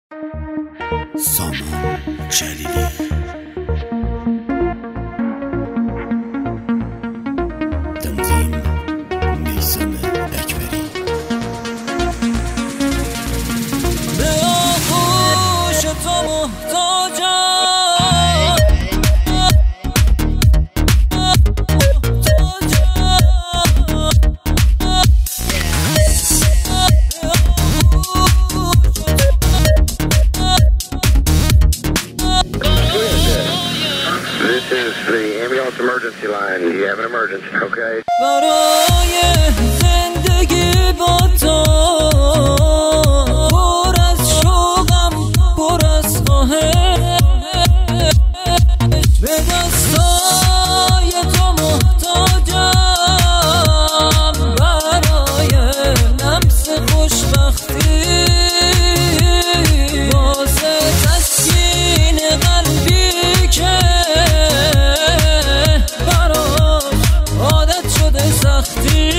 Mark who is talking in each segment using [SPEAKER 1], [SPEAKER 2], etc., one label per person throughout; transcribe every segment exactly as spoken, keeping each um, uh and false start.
[SPEAKER 1] سامان جلیلی تنظیم میثم اکبری.
[SPEAKER 2] به آغوش تو محتاجم،
[SPEAKER 3] This is the ambulance emergency line. You have an emergency, okay?
[SPEAKER 2] برای زندگی با تو پر از شوقم، پر از خواهش، به دستای تو محتاجم برای لمس خوشبختی، واسه تسکین قلبی که سختی.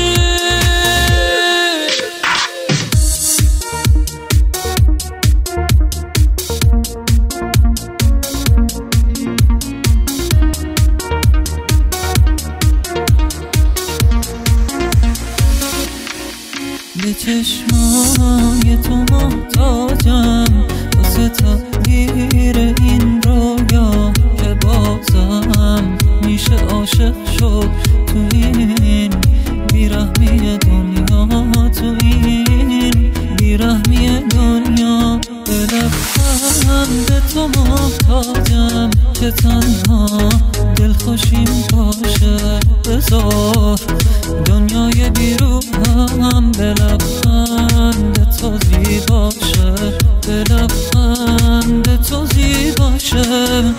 [SPEAKER 2] به چشمای تو محتاجم واسه تغییر این رویا که بازم میشه عاشق شد تو این بیرحمی دنیا، تو این بیرحمی دنیا. به لبخند تو محتاجم که تنها دلخوشیم باشه، بذار دنیای بیرونم به لبخند تو زیباشه، به لبخند تو زیباشه.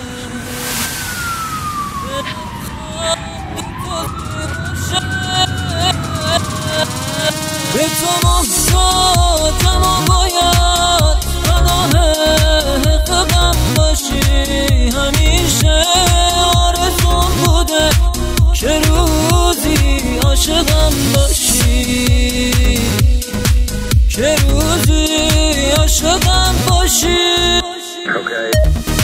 [SPEAKER 2] به تو محتاجم و باید پناه غم باشی، همیشه آرزوم بوده که روزی عاشقم باشی، که روزی عاشقم باشی.
[SPEAKER 3] Okay.